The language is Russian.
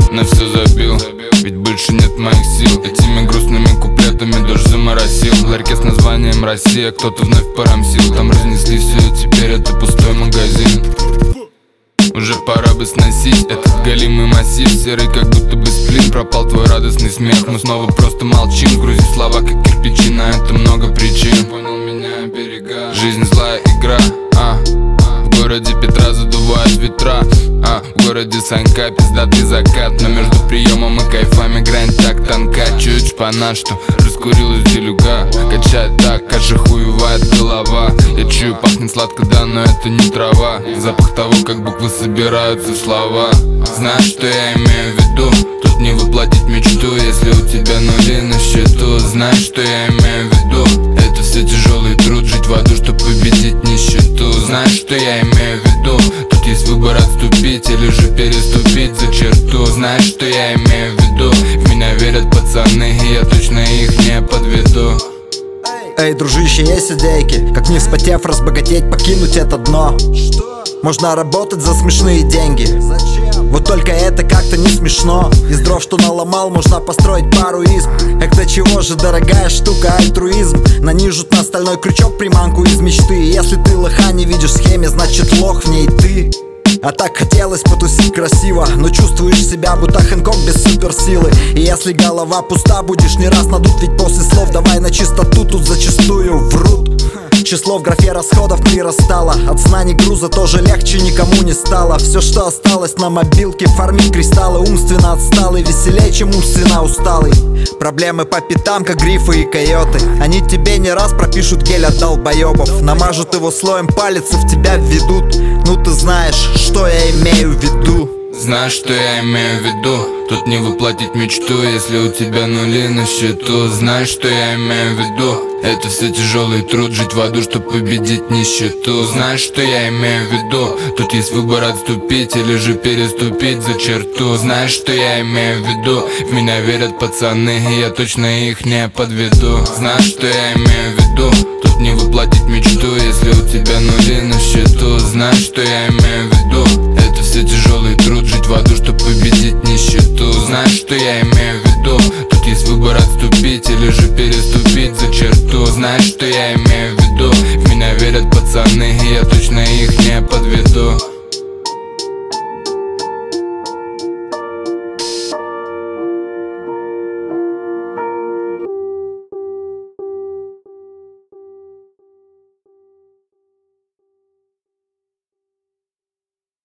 на все забил, ведь больше нет моих сил. Этими грустными куплетами дождь заморосил. В ларьке с названием «Россия» кто-то вновь порамсил. Там разнесли все, и теперь это пустой магазин. Уже пора бы сносить этот голимый массив. Серый, как будто бы сплин. Пропал твой радостный смех. Мы снова просто молчим, грузим слова, как кирпичи. На это много причин. Понял меня, берега. Жизнь злая игра, В городе Петра задувают ветра, В городе Санька пиздатый закат. Но между приемом и кайфами грань так тонка. Чуть шпана, что раскурилась делюга. Качает так, аж охуевает голова. Я чую, пахнет сладко, да, но это не трава. Запах того, как буквы собираются в слова. Знаешь, что я имею в виду? Тут не воплотить мечту, если у тебя нули на счету. Знаешь, что я имею в виду? Это все тяжелый труд, жить в аду, чтоб победить нищету. Знаешь, что я имею в виду? Тут есть выбор отступить или же переступить за черту. Знаешь, что я имею в виду? В меня верят пацаны, и я точно их не подведу. Эй, дружище, есть идейки, как не вспотев разбогатеть, покинуть это дно? Можно работать за смешные деньги. Вот только это как-то не смешно. Из дров, что наломал, можно построить пару изб. Эх, до чего же дорогая штука альтруизм. Нанижут на стальной крючок приманку из мечты. Если ты лоха не видишь в схеме, значит лох в ней ты. А так хотелось потусить красиво, но чувствуешь себя, будто Хэнкок без суперсилы. И если голова пуста, будешь не раз надут. Ведь после слов давай на чистоту, тут зачастую врут. Число в графе расходов прирастало. От знаний груза тоже легче никому не стало. Все, что осталось на мобилке, фармить кристаллы. Умственно отсталый, веселее, чем умственно усталый. Проблемы по пятам, как грифы и койоты. Они тебе не раз пропишут гель от долбоебов. Намажут его слоем палец и в тебя введут. Ну ты знаешь, что я имею в виду. Знаешь, что я имею в виду? Тут не воплотить мечту, если у тебя нули на счету. Знаешь, что я имею в виду? Это все тяжелый труд, жить в аду, чтоб победить нищету. Знаешь, что я имею в виду? Тут есть выбор отступить или же переступить за черту. Знаешь, что я имею в виду? В меня верят пацаны, и я точно их не подведу. Знаешь, что я имею в виду? Тут не воплотить мечту, если у тебя нули на счету. Знаешь, что я имею в виду? Это все тяжелый труд, жить в аду, чтоб победить нищету. Знаешь, что я имею в виду? Тут есть выбор отступить или же переступить за черту. Знаешь, что я имею в виду? В меня верят пацаны, и я точно их не подведу.